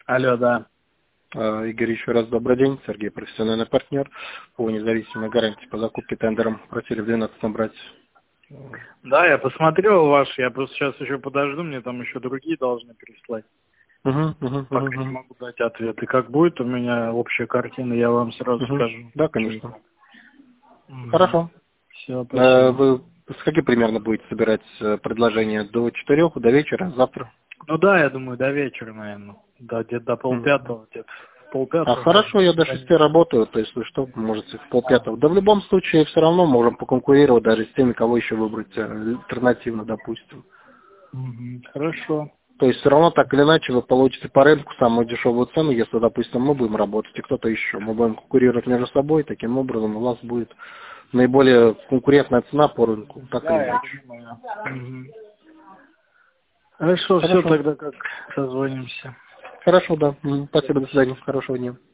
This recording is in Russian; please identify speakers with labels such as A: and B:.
A: Алло, да.
B: Игорь, еще раз добрый день. Сергей, профессиональный партнер по независимой гарантии по закупке тендером. Просили в 12 брать.
A: Да, я посмотрел ваш, я просто сейчас еще подожду, мне там еще другие должны переслать. Пока не могу дать ответ. И как будет у меня общая картина, я вам сразу скажу.
B: Да, конечно. Хорошо.
A: Все, спасибо.
B: Вы с каким примерно будете собирать предложения? До 4, до вечера, завтра?
A: Ну да, я думаю, до вечера, наверное. Да, где-то до полпятого, где-то в полпятого.
B: Хорошо, я до 6 работаю, то есть вы что, можете в полпятого. Да в любом случае все равно можем поконкурировать даже с теми, кого еще выбрать альтернативно, допустим.
A: Хорошо.
B: То есть все равно так или иначе вы получите по рынку самую дешевую цену, если, допустим, мы будем работать и кто-то еще. Мы будем конкурировать между собой, таким образом у вас будет наиболее конкурентная цена по рынку, так или иначе.
A: Хорошо, все тогда как созвонимся.
B: Хорошо, да. Спасибо, до свидания, хорошего дня.